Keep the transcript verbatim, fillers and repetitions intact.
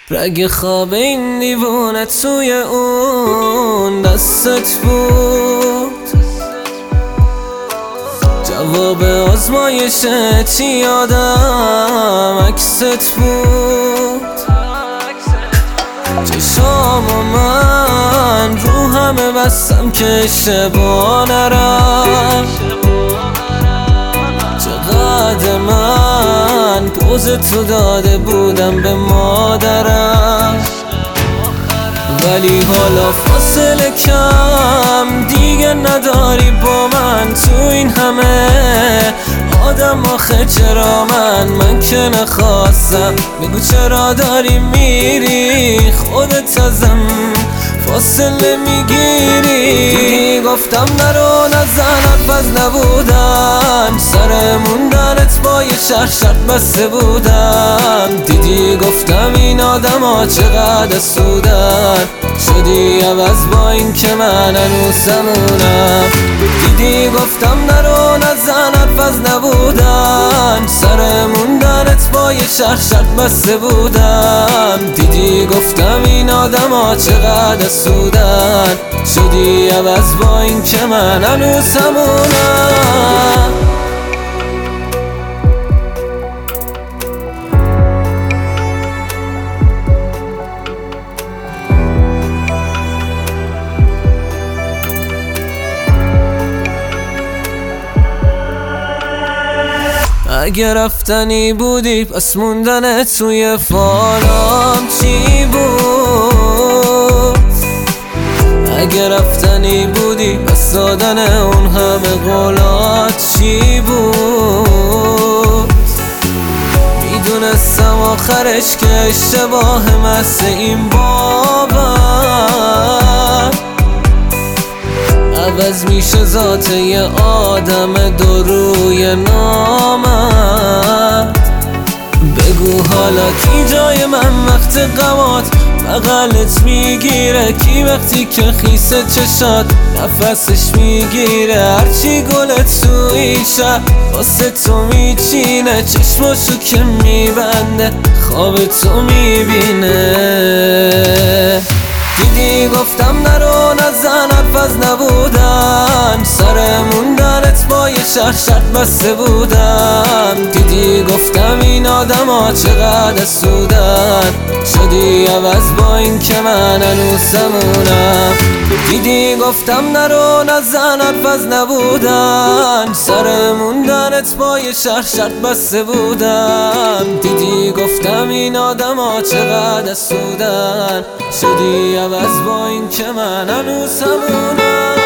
رگ خواب این دیوونه توی اون دستت بود، جواب آزمایشت یادم عکست بود. چشام و من رو همه بستم که اشتباه نرم. چقدر من پوز تو داده بودم به مادرم، ولی حالا فاصله کم دیگه نداری با من. تو این همه آدم آخه چرا من من که نخواستم؟ بگو چرا داری میری خودت ازم فاصله میگیری؟ دیدی گفتم نرو نزن حرف از نبودن، سر موندنت با یه شهر شرط بسته بودم. دیدی گفتم این آدم ها چقدر سودن، شدی عوض با این که من هنوزمونم. دیدی گفتم نرو نزن حرف از نبودن، سر موندنت با یه شهر شرط بسته بودم. دیدی گفتم این آدم ها چقدر سودن، شدی عوض با این که من هنوزمونم. اگه رفتنی بودی پس موندن توی فالام چی بود؟ اگه رفتنی بودی پس دادن اون همه قولات چی بود؟ میدونستم آخرش که اشتباه محض این باور عوض میشه ذات یه آدم دو روی نامد. بگو حالا کی جای من وقت غمات بغلت میگیره؟ کی وقتی که خیسه چشات نفسش میگیره؟ هرچی گلت توی شب واسه تو میچینه، چشماشو که میبنده خواب تو میبینه. دیدی گفتم نرو نزن حرف از نبودن، سر موندنت با یه شهر شرط بسته بودم. دیدی گفتم این آدم ها چقدر سودن، شدی عوض با این که من هنوزمونم. دیدی گفتم نرو نزن حرف از نبودن، سر موندنت با یه شهر شرط بسته بودم. دیدی گفتم این آدم ها چقدر سودن، شدی عوض با این که من هنوزمونم.